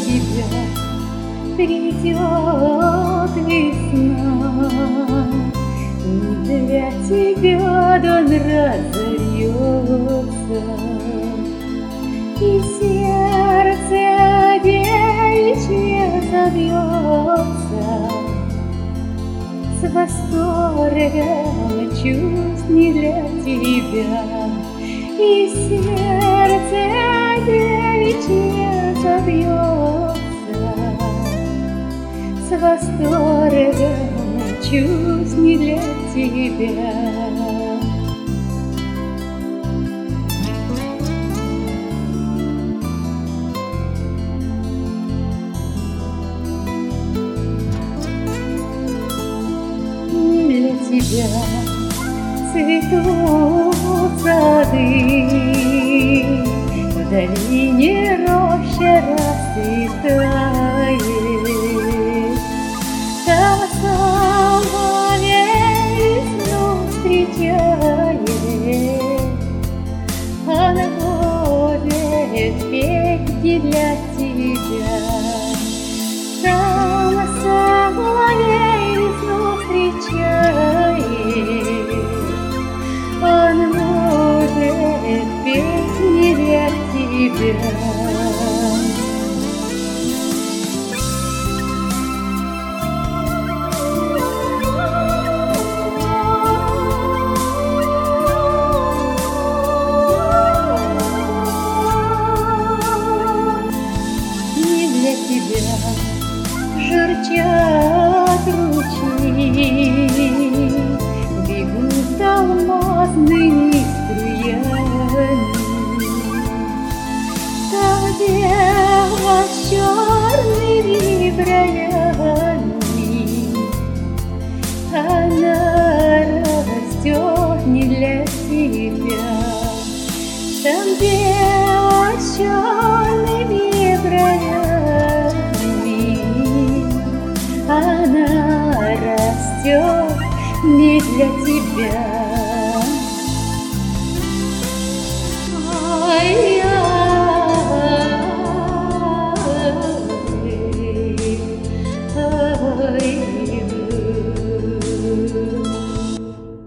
тебя придет весна, не для тебя дон разорется, и сердце девичье забьется с восторгом чувств не для тебя, и сердце девичье забьется с восторгом чувств не для тебя. Тебя цветут сады, в долине роща расцветает, там соловей весну встречает, она будет петь не для тебя. Там соловей весну встречает, он может петь не для тебя. Не для тебя журчат ручьи, бегут алмазными струями, там, где